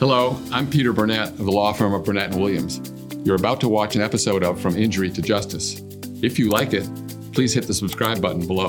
Hello, I'm Peter Burnett of the law firm of Burnett & Williams. You're about to watch an episode of From Injury to Justice. If you like it, please hit the subscribe button below.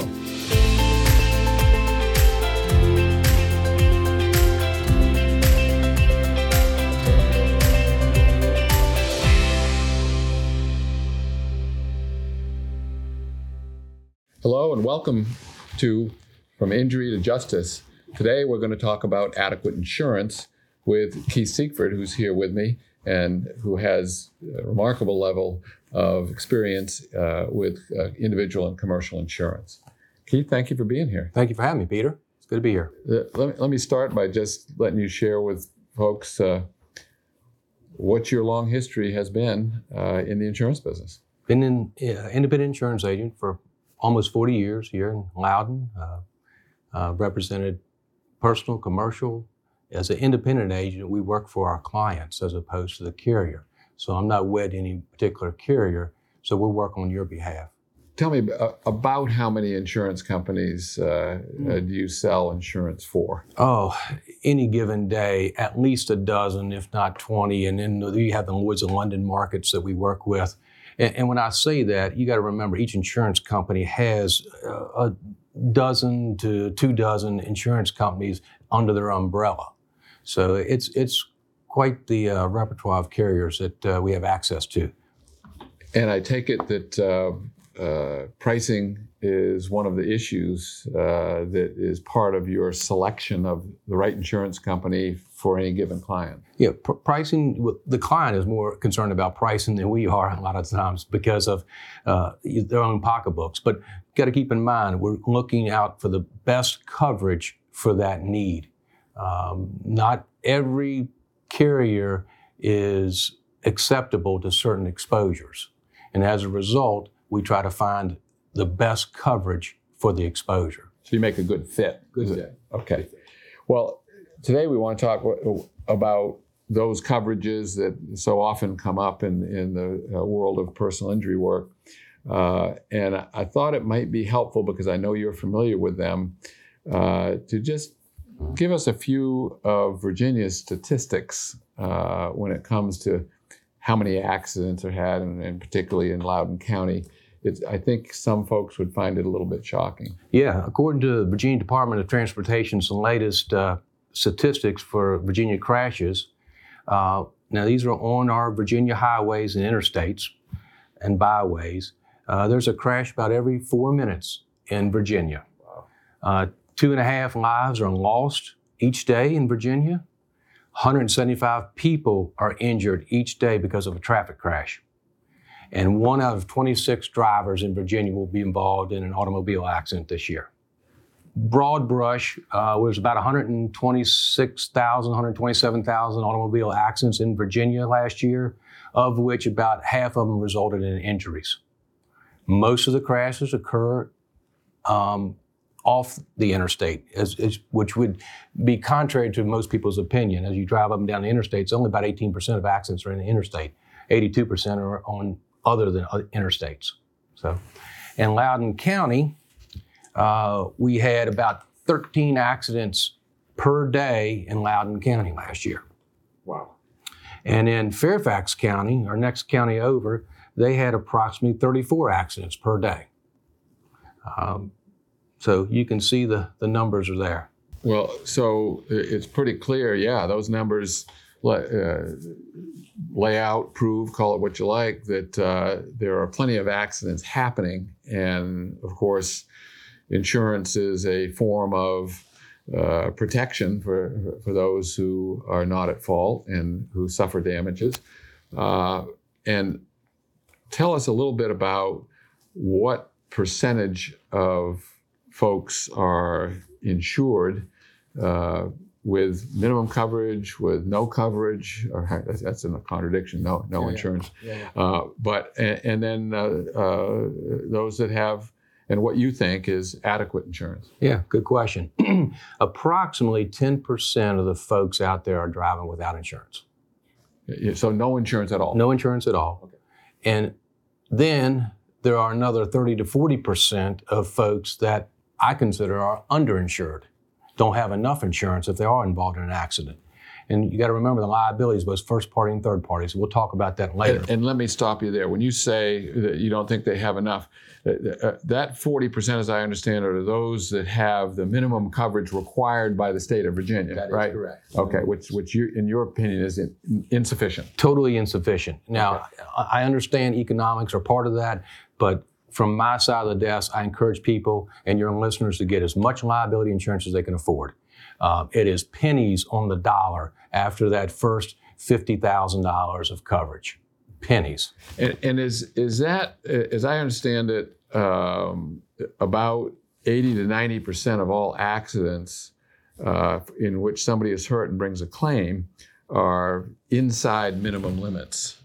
Hello and welcome to From Injury to Justice. Today we're going to talk about adequate insurance with Keith Siegfried, who's here with me and who has a remarkable level of experience with individual and commercial insurance. Keith, thank you for being here. Thank you for having me, Peter. It's good to be here. Let me start by just letting you share with folks what your long history has been in the insurance business. Been an independent insurance agent for almost 40 years here in Loudoun. Represented personal, commercial. As an independent agent, we work for our clients as opposed to the carrier. So I'm not wed to any particular carrier, so we'll work on your behalf. Tell me about how many insurance companies do you sell insurance for? Oh, any given day, at least a dozen, if not 20. And then you have the Lloyd's of London markets that we work with. And when I say that, you got to remember each insurance company has a dozen to 24 insurance companies under their umbrella. So it's quite the repertoire of carriers that we have access to. And I take it that pricing is one of the issues that is part of your selection of the right insurance company for any given client. Yeah, pricing, the client is more concerned about pricing than we are a lot of times because of their own pocketbooks. But got to keep in mind, we're looking out for the best coverage for that need. Not every carrier is acceptable to certain exposures. And as a result, we try to find the best coverage for the exposure. So you make a good fit. Good fit. Okay. Well, today we want to talk about those coverages that so often come up in the world of personal injury work. And I thought it might be helpful, because I know you're familiar with them, to just give us a few of Virginia's statistics when it comes to how many accidents are had, and particularly in Loudoun County. I think some folks would find it a little bit shocking. Yeah, according to the Virginia Department of Transportation's latest statistics for Virginia crashes, now these are on our Virginia highways and interstates and byways. There's a crash about every 4 minutes in Virginia. Wow. 2.5 lives are lost each day in Virginia. 175 people are injured each day because of a traffic crash. And 1 out of 26 drivers in Virginia will be involved in an automobile accident this year. Broad brush, was about 126,000, 127,000 automobile accidents in Virginia last year, of which about half of them resulted in injuries. Most of the crashes occur off the interstate, which would be contrary to most people's opinion. As you drive up and down the interstates, only about 18% of accidents are in the interstate. 82% are on other than interstates. So, in Loudoun County, we had about 13 accidents per day in Loudoun County last year. Wow. And in Fairfax County, our next county over, they had approximately 34 accidents per day. So you can see the numbers are there. Well, so it's pretty clear, yeah, those numbers lay out, prove, call it what you like, that there are plenty of accidents happening. And of course, insurance is a form of protection for those who are not at fault and who suffer damages. And tell us a little bit about what percentage of folks are insured with minimum coverage, with no coverage, or that's in a contradiction, no insurance. Yeah. But then those that have, and what you think is adequate insurance. Yeah, good question. Approximately 10% of the folks out there are driving without insurance. So no insurance at all? No insurance at all. Okay. And then there are another 30 to 40% of folks that I consider are underinsured, don't have enough insurance if they are involved in an accident. And you got to remember the liability is both first party and third party. So we'll talk about that later. And let me stop you there. When you say that you don't think they have enough, that 40%, as I understand it, are those that have the minimum coverage required by the state of Virginia, That is right? correct. Okay, which you, in your opinion, is insufficient. Totally insufficient. Now, I understand economics are part of that, but from my side of the desk, I encourage people and your listeners to get as much liability insurance as they can afford. It is pennies on the dollar after that first $50,000 of coverage. Pennies. And is that, as I understand it, about 80 to 90% of all accidents in which somebody is hurt and brings a claim are inside minimum limits?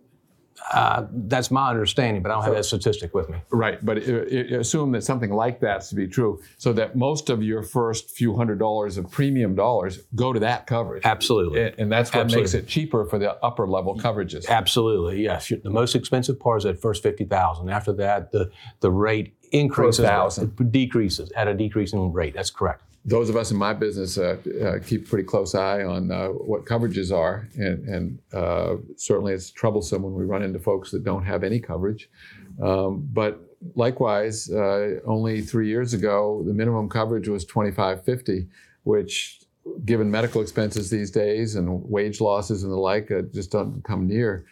That's my understanding, but I don't have that statistic with me. Right, but assume that something like that's to be true, so that most of your first few $100s of premium dollars go to that coverage. Absolutely. And that's what Absolutely. makes it cheaper for the upper level coverages. Absolutely, yes. The most expensive part is that first $50,000. After that, the rate increases, decreases at a decreasing rate. That's correct. Those of us in my business keep a pretty close eye on what coverages are, and certainly it's troublesome when we run into folks that don't have any coverage. But likewise, only 3 years ago, the minimum coverage was $25.50, which, given medical expenses these days and wage losses and the like, just doesn't come near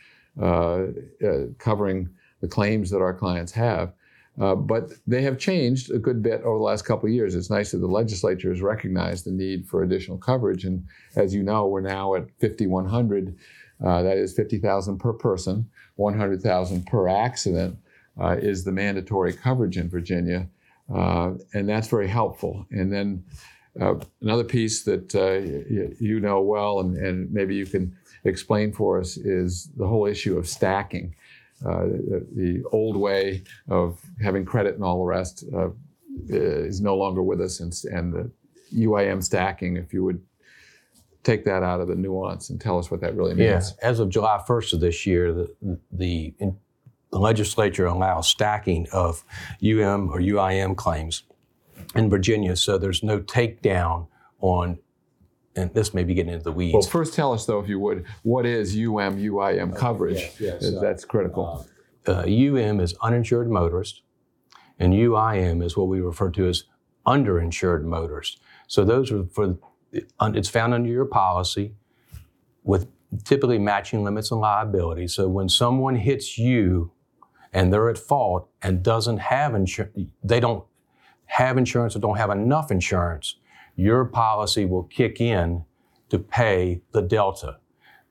covering the claims that our clients have. But they have changed a good bit over the last couple of years. It's nice that the legislature has recognized the need for additional coverage. And as you know, we're now at 5,100. That is 50,000 per person, 100,000 per accident is the mandatory coverage in Virginia. And that's very helpful. And then another piece that you know well, and maybe you can explain for us, is the whole issue of stacking. The old way of having credit and all the rest is no longer with us, and the UIM stacking, if you would take that out of the nuance and tell us what that really means. Yeah. As of July 1st of this year, the legislature allows stacking of UM or UIM claims in Virginia, so there's no takedown on, and this may be getting into the weeds. Well, first tell us, though, if you would, what is UM/UIM coverage? Yes. That's critical. UM is uninsured motorist, and UIM is what we refer to as underinsured motorist. So those are it's found under your policy with typically matching limits and liability. So when someone hits you and they're at fault and doesn't have insurance, they don't have insurance or don't have enough insurance, your policy will kick in to pay the delta.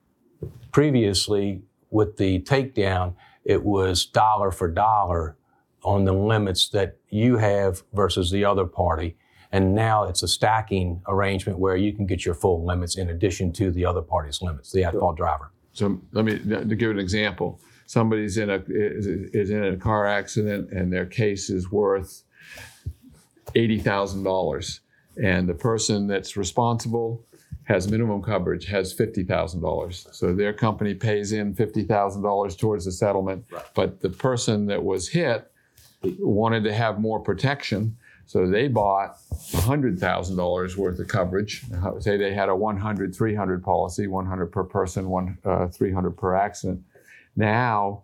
Previously, with the takedown, it was dollar for dollar on the limits that you have versus the other party. And now it's a stacking arrangement where you can get your full limits in addition to the other party's limits, the at-fault driver. So let me to give an example. Somebody's in a car accident and their case is worth $80,000. And the person that's responsible has minimum coverage, has $50,000. So their company pays in $50,000 towards the settlement, but the person that was hit wanted to have more protection, so they bought $100,000 worth of coverage. Say they had a 100-300 policy, 100 per person, 300 per accident. Now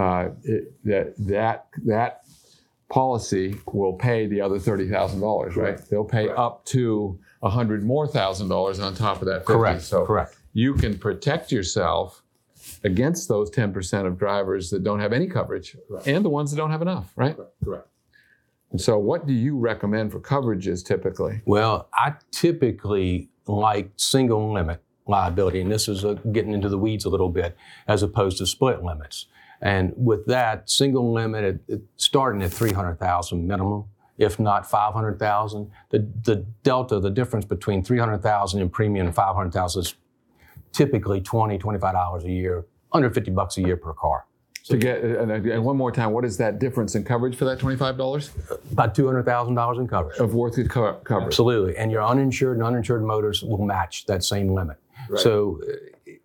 that policy will pay the other $30,000, right? They'll pay up to $100,000 more on top of that 50. Correct. So Correct. You can protect yourself against those 10% of drivers that don't have any coverage, and the ones that don't have enough, right? Correct. And so what do you recommend for coverages typically? Well, I typically like single limit liability, and this is getting into the weeds a little bit, as opposed to split limits. And with that, single limit, starting at $300,000 minimum, if not $500,000. The delta, the difference between $300,000 in premium and $500,000 is typically $20, $25 a year, under $50 a year per car. To get, and one more time, what is that difference in coverage for that $25? About $200,000 in coverage. Of worth of coverage. Absolutely. And your uninsured and uninsured motors will match that same limit. Right. So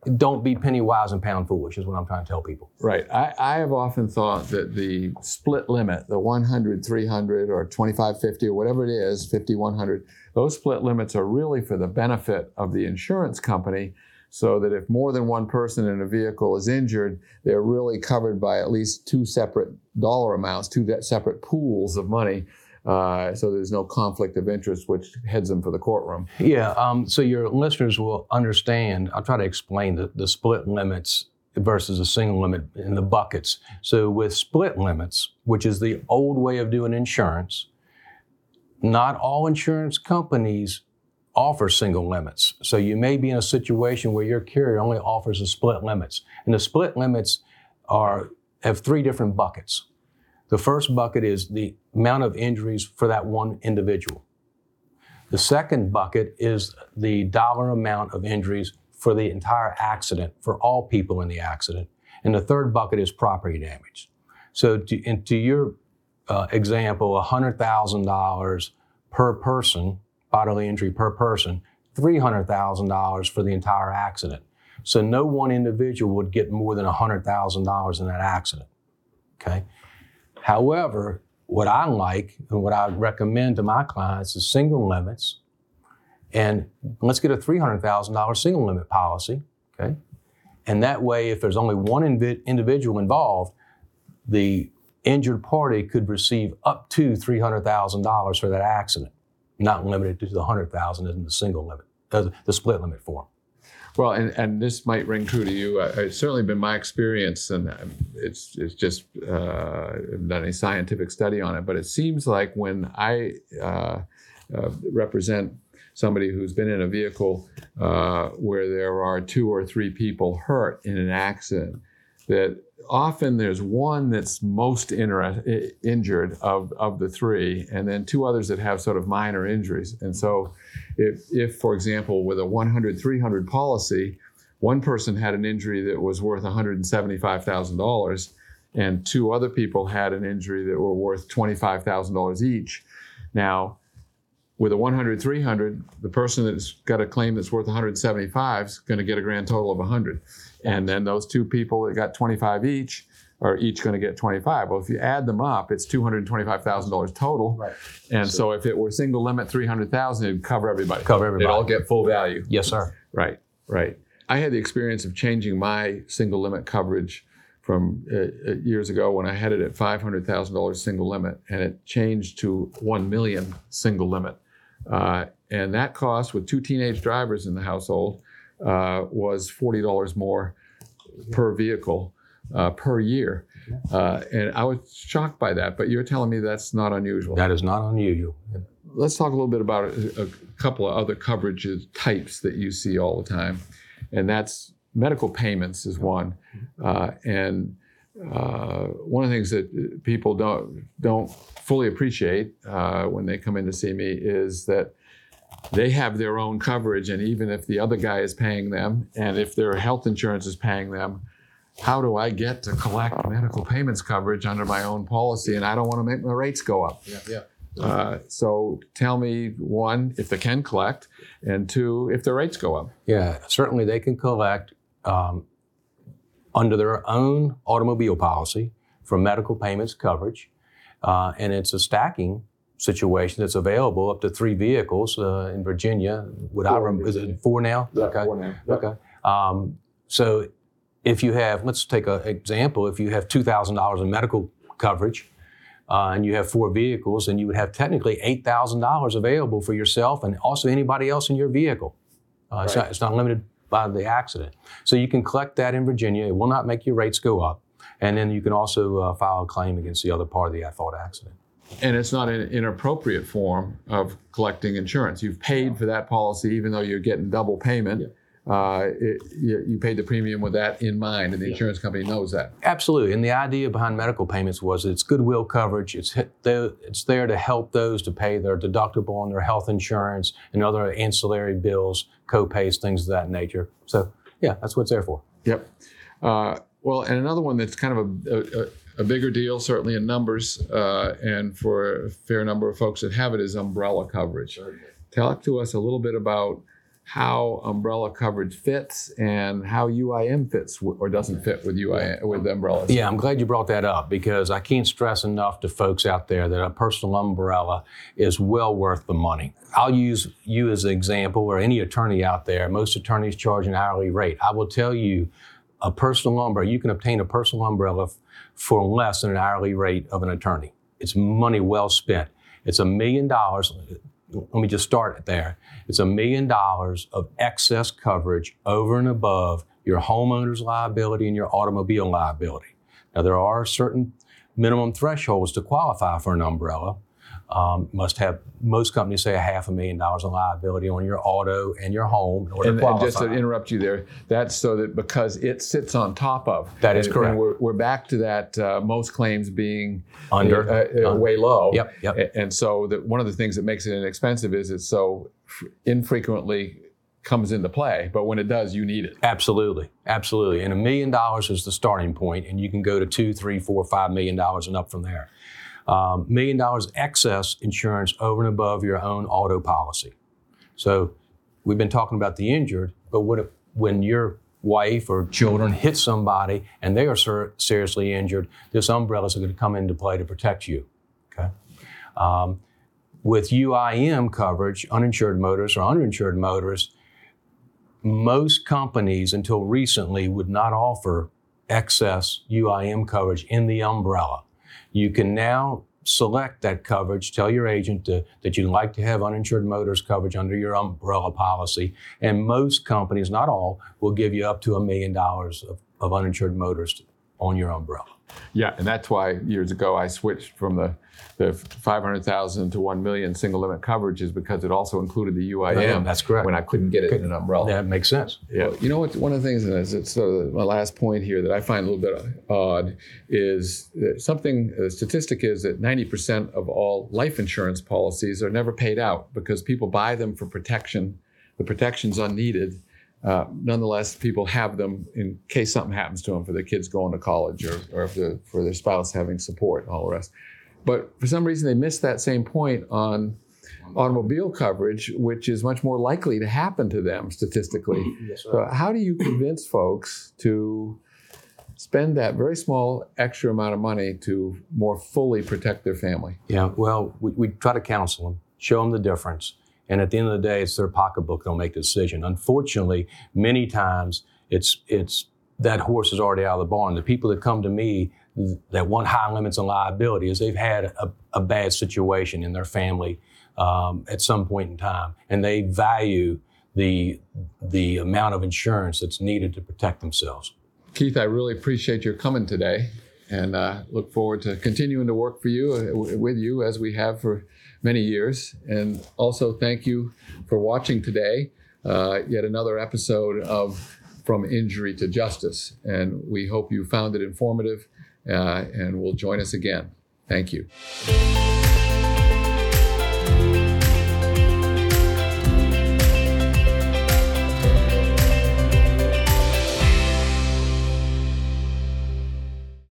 don't be penny wise and pound foolish is what I'm trying to tell people. Right. I have often thought that the split limit, the 100, 300, or 25, 50, or whatever it is, 50, 100, those split limits are really for the benefit of the insurance company, so that if more than one person in a vehicle is injured, they're really covered by at least two separate dollar amounts, two separate pools of money. So there's no conflict of interest, which heads them for the courtroom. Yeah, so your listeners will understand. I'll try to explain the split limits versus a single limit in the buckets. So with split limits, which is the old way of doing insurance, not all insurance companies offer single limits. So you may be in a situation where your carrier only offers the split limits. And the split limits have three different buckets. The first bucket is the amount of injuries for that one individual. The second bucket is the dollar amount of injuries for the entire accident, for all people in the accident. And the third bucket is property damage. So to your example, $100,000 per person, bodily injury per person, $300,000 for the entire accident. So no one individual would get more than $100,000 in that accident, okay? However, what I like and what I recommend to my clients is single limits. And let's get a $300,000 single limit policy, okay? And that way, if there's only one individual involved, the injured party could receive up to $300,000 for that accident, not limited to the $100,000 in the single limit, the split limit form. Well, and this might ring true to you. It's certainly been my experience, and it's just haven't done any scientific study on it, but it seems like when I represent somebody who's been in a vehicle where there are 2 or 3 people hurt in an accident, that often there's one that's most injured of the 3, and then 2 others that have sort of minor injuries. And so if for example, with a 100, 300 policy, one person had an injury that was worth $175,000, and 2 other people had an injury that were worth $25,000 each. Now, with a 100, 300, the person that's got a claim that's worth 175 is going to get a grand total of 100. And then those 2 people that got 25 each are each going to get 25. Well, if you add them up, it's $225,000 total. Right. And so if it were single limit 300,000, it'd cover everybody. They'd all get full value. Yes, sir. Right, right. I had the experience of changing my single limit coverage from years ago when I had it at $500,000 single limit, and it changed to $1 million single limit. And that cost, with 2 teenage drivers in the household, was $40 more per vehicle per year. And I was shocked by that, but you're telling me that's not unusual. That is not unusual. Let's talk a little bit about a couple of other coverage types that you see all the time. And that's medical payments is one. And one of the things that people don't fully appreciate when they come in to see me is that they have their own coverage, and even if the other guy is paying them, and if their health insurance is paying them, how do I get to collect medical payments coverage under my own policy? And I don't want to make my rates go up. So tell me, 1, if they can collect, and 2, if their rates go up. Yeah, certainly they can collect under their own automobile policy for medical payments coverage. And it's a stacking situation that's available up to 3 vehicles in Virginia. Is it 4 now? Yeah, okay. 4 now. Okay. So if you have, let's take an example, if you have $2,000 in medical coverage and you have 4 vehicles, then you would have technically $8,000 available for yourself and also anybody else in your vehicle. Right. It's not limited by the accident. So you can collect that in Virginia. It will not make your rates go up. And then you can also file a claim against the other part of the at-fault accident. And it's not an inappropriate form of collecting insurance. You've paid for that policy, even though you're getting double payment. Yeah. You paid the premium with that in mind, and the insurance company knows that. Absolutely. And the idea behind medical payments was it's goodwill coverage. It's there to help those to pay their deductible on their health insurance and other ancillary bills, co-pays, things of that nature. So, yeah, that's what it's there for. Yep. Well, and another one that's kind of a bigger deal, certainly in numbers, and for a fair number of folks that have it, is umbrella coverage. Talk to us a little bit about how umbrella coverage fits and how UIM fits or doesn't fit with UIM, with umbrellas. Yeah, I'm glad you brought that up because I can't stress enough to folks out there that a personal umbrella is well worth the money. I'll use you as an example, or any attorney out there. Most attorneys charge an hourly rate. I will tell you, a personal umbrella, you can obtain a personal umbrella for less than an hourly rate of an attorney. It's money well spent. It's $1 million. Let me just start there. It's $1 million of excess coverage over and above your homeowner's liability and your automobile liability. Now, there are certain minimum thresholds to qualify for an umbrella. Most companies say $500,000 of liability on your auto and your home in order to qualify. And just to interrupt you there, that's so that because it sits on top of. That is correct. And we're back to that most claims being under way low. Yep. And so one of the things that makes it inexpensive is it so infrequently comes into play, but when it does, you need it. Absolutely. And $1 million is the starting point, and you can go to $2, $3, $4, $5 million and up from there. $1 million excess insurance over and above your own auto policy. So we've been talking about the injured, but what if when your wife or children hit somebody and they are seriously injured, this umbrella is going to come into play to protect you. Okay. With UIM coverage, uninsured motorists or underinsured motorists, most companies until recently would not offer excess UIM coverage in the umbrella. You can now select that coverage, tell your agent that you'd like to have uninsured motorist coverage under your umbrella policy, and most companies, not all, will give you up to $1 million of uninsured motorist on your umbrella. Yeah, and that's why years ago I switched from the $500,000 to $1 million single limit coverage, is because it also included the UIM. That's correct. When I couldn't get it in an umbrella. That makes sense. Yeah. You know what? One of the things, and it's sort of my last point here that I find a little bit odd, is that a statistic is that 90% of all life insurance policies are never paid out because people buy them for protection. The protection's unneeded. Nonetheless, people have them in case something happens to them, for their kids going to college or for their spouse having support and all the rest. But for some reason, they missed that same point on automobile coverage, which is much more likely to happen to them statistically. Yes, sir. So how do you convince folks to spend that very small extra amount of money to more fully protect their family? Yeah, well, we try to counsel them, show them the difference. And at the end of the day, it's their pocketbook that'll make the decision. Unfortunately, many times it's that horse is already out of the barn. The people that come to me that want high limits on liability is they've had a bad situation in their family at some point in time, and they value the amount of insurance that's needed to protect themselves. Keith, I really appreciate your coming today, and look forward to continuing to work with you as we have for many years. And also thank you for watching today, yet another episode of From Injury to Justice. And we hope you found it informative and will join us again. Thank you.